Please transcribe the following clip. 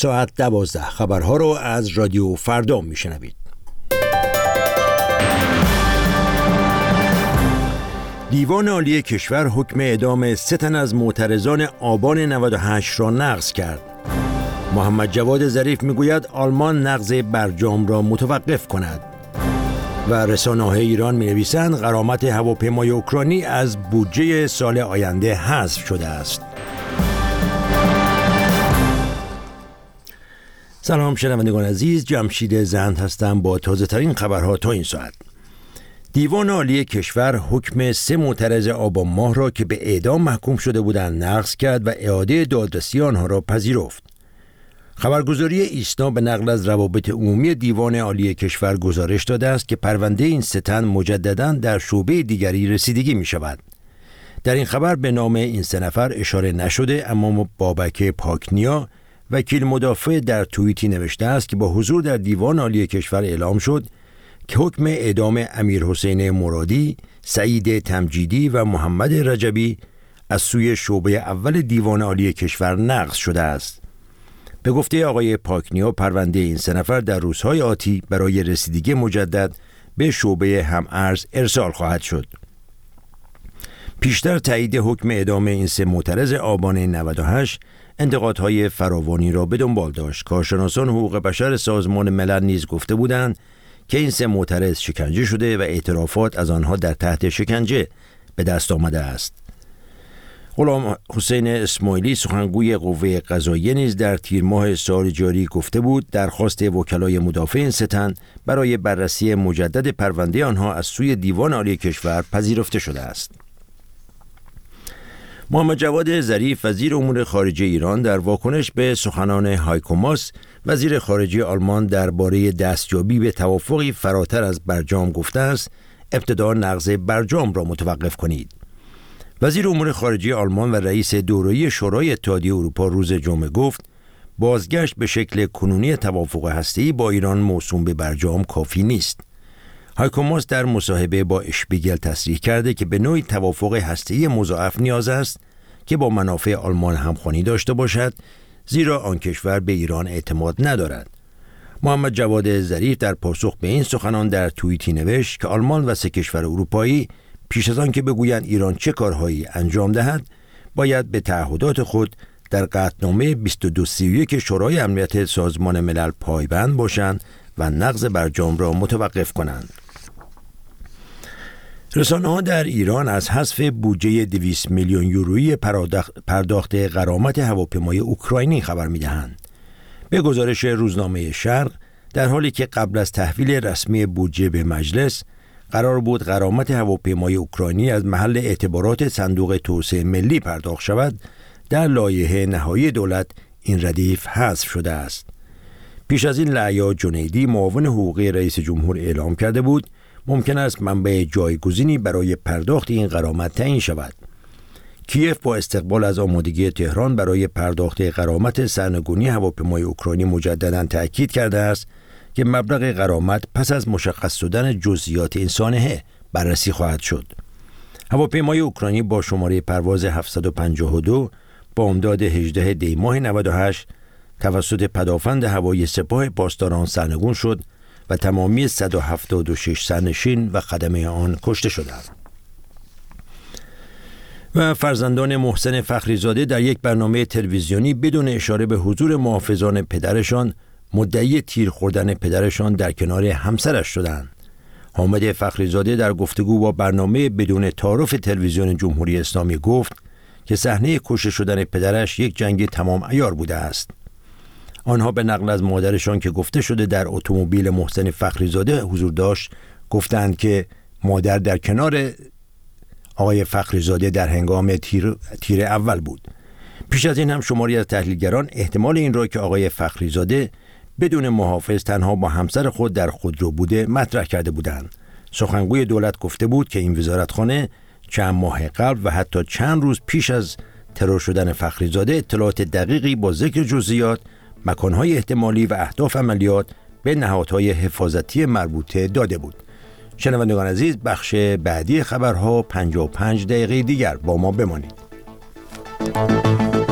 ساعت 12 خبرها رو از رادیو فردا میشنوید. دیوان عالی کشور حکم اعدام 3 تن از معترضان آبان 98 را نقض کرد. محمد جواد ظریف میگوید آلمان نقض برجام را متوقف کند. و رسانه‌های ایران می‌نویسند غرامت هواپیمای اوکراینی از بودجه سال آینده حذف شده است. سلام شنوندگان عزیز، جمشید زند هستم با تازه ترین خبرها تا این ساعت. دیوان عالی کشور حکم 3 معترض آبان ماه را که به اعدام محکوم شده بودند نقض کرد و اعاده دادرسی آنها را پذیرفت. خبرگزاری ایسنا به نقل از روابط عمومی دیوان عالی کشور گزارش داده است که پرونده این 3 تن مجدداً در شعبه دیگری رسیدگی می شود. در این خبر به نام این 3 نفر اشاره نشده، اما بابک پاکنیا وکیل مدافع در توییتی نوشته است که با حضور در دیوان عالی کشور اعلام شد که حکم اعدام امیرحسین مرادی، سعید تمجیدی و محمد رجبی از سوی شعبه اول دیوان عالی کشور نقض شده است. به گفته آقای پاکنیا پرونده این 3 نفر در روزهای آتی برای رسیدگی مجدد به شعبه هم‌ارز ارسال خواهد شد. پیشتر تایید حکم اعدام این 3 معترض آبان 98 انتقادهای فراوانی را به دنبال داشت. کارشناسان حقوق بشر سازمان ملل نیز گفته بودند که این 3 معترض شکنجه شده و اعترافات از آنها در تحت شکنجه به دست آمده است. غلام حسین اسماعیلی سخنگوی قوه قضاییه نیز در تیر ماه سال جاری گفته بود درخواست وکلای مدافع این 3 تن برای بررسی مجدد پرونده آنها از سوی دیوان عالی کشور پذیرفته شده است. محمد جواد ظریف وزیر امور خارجه ایران در واکنش به سخنان هایکو ماس وزیر خارجه آلمان درباره دستیابی به توافقی فراتر از برجام گفته است ابتدا نقض برجام را متوقف کنید. وزیر امور خارجه آلمان و رئیس دوره‌ای شورای اتحادیه اروپا روز جمعه گفت بازگشت به شکل کنونی توافق هسته‌ای با ایران موسوم به برجام کافی نیست. هایکو ماس در مصاحبه با اشپیگل تصریح کرده که به نوعی توافق هسته‌ای مضاعف نیاز است که با منافع آلمان همخوانی داشته باشد، زیرا آن کشور به ایران اعتماد ندارد. محمد جواد ظریف در پاسخ به این سخنان در توییتی نوشت که آلمان و 3 کشور اروپایی پیش از آن که بگویند ایران چه کارهایی انجام دهد، باید به تعهدات خود در قطعنامه 2231 شورای امنیت سازمان ملل پایبند باشند و نقض برجام را متوقف کنند. رسانه‌ها در ایران از حذف بودجه 200 میلیون یورویی پرداخت غرامت هواپیمای اوکراینی خبر می‌دهند. به گزارش روزنامه شرق، در حالی که قبل از تحویل رسمی بودجه به مجلس قرار بود غرامت هواپیمای اوکراینی از محل اعتبارات صندوق توسعه ملی پرداخت شود، در لایحه نهایی دولت این ردیف حذف شده است. پیش از این لعیا جنیدی معاون حقوقی رئیس جمهور اعلام کرده بود ممکن است منبع جایگزینی برای پرداخت این غرامت تعیین شود. کیف با استقبال از آمادگی تهران برای پرداخت غرامت سرنگونی هواپیمای اوکراینی مجدداً تأکید کرده است که مبلغ غرامت پس از مشخص شدن جزئیات این سانحه بررسی خواهد شد. هواپیمای اوکراینی با شماره پرواز 752 با امداد 18 دی ماه 98 توسط پدافند هوایی سپاه پاسداران سرنگون شد و تمامی 176 سرنشین و خدمه آن کشته شدند. و فرزندان محسن فخریزاده در یک برنامه تلویزیونی بدون اشاره به حضور محافظان پدرشان مدعی تیر خوردن پدرشان در کنار همسرش شدند. حامد فخریزاده در گفتگو با برنامه بدون تعارف تلویزیون جمهوری اسلامی گفت که صحنه کشته شدن پدرش یک جنگ تمام عیار بوده است. آنها به نقل از مادرشان که گفته شده در اتومبیل محسن فخریزاده حضور داشت گفتند که مادر در کنار آقای فخریزاده در هنگام تیر اول بود. پیش از این هم شماری از تحلیلگران احتمال این را که آقای فخریزاده بدون محافظ تنها با همسر خود در خودرو بوده مطرح کرده بودند. سخنگوی دولت گفته بود که این وزارتخانه چند ماه قبل و حتی چند روز پیش از ترور شدن فخریزاده اطلاعات دقیقی با ذکر جزئیات، مکانهای احتمالی و اهداف عملیات به نهادهای حفاظتی مربوطه داده بود. شنوندگان عزیز، بخش بعدی خبرها 55 دقیقه دیگر با ما بمانید.